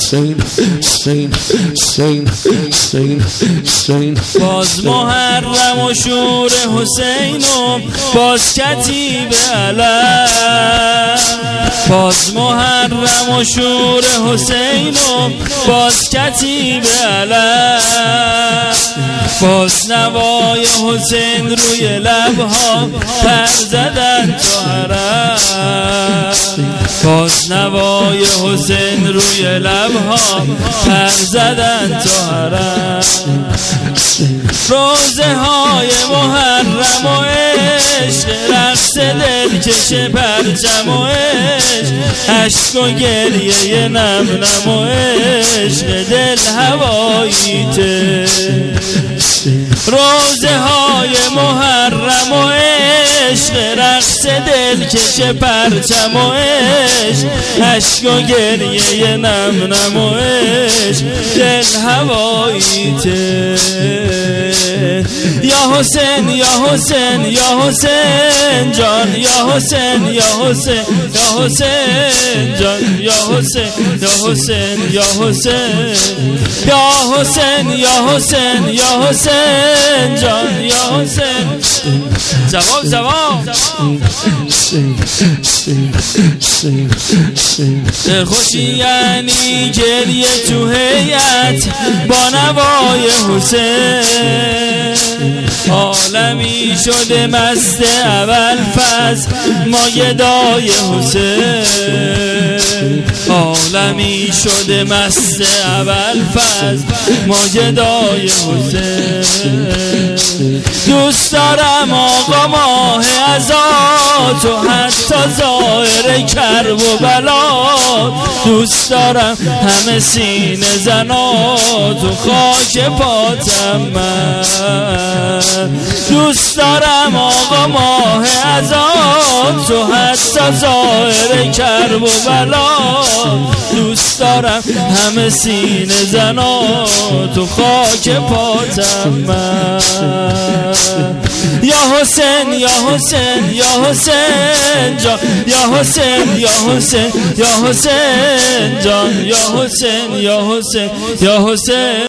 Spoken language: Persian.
باز محرم و شور حسین و باز کتیب علم، باز محرم و شور حسین و باز کتیب علم، باز نوای حسین روی لبها پر زدن تو حرم، باز نوای حسین روی لبها پر زدن تو حرم. روزه های محرم و عشق، رقص دلکش پرچم و عشق، اشک و گریه نم نم و عشق دل هواییته. روزه های محرم و عشق، رقص دلکش پرچم و عشق، اشک و گریه نم نم و عشق دل هواییته. یا حسین یا حسین یا حسین جان، یا حسین یا حسین یا حسین جان، یا حسین یا حسین یا حسین، یا حسین یا حسین یا حسین جان، یا حسین. جواب جواب خوشی یعنی گریه تو هیئت با نوای حسین، عالمی شده مست اول فصل مایدای حسین، عالمی شده مست اول فصل مایدای حسین. دوست دارم آقا ماه ازات و حتی ظاهر کرب و بلات، دوست دارم همه سینه زنات و خاک پاتم من، دوست دارم آقا ماه ازات و حتی ظاهر کرب و بلات، دوست دارم همه سینه زنات و خاک پاتم من. یا حسین یا حسین یا حسین جان، یا حسین یا حسین یا حسین جان، یا حسین یا حسین یا حسین.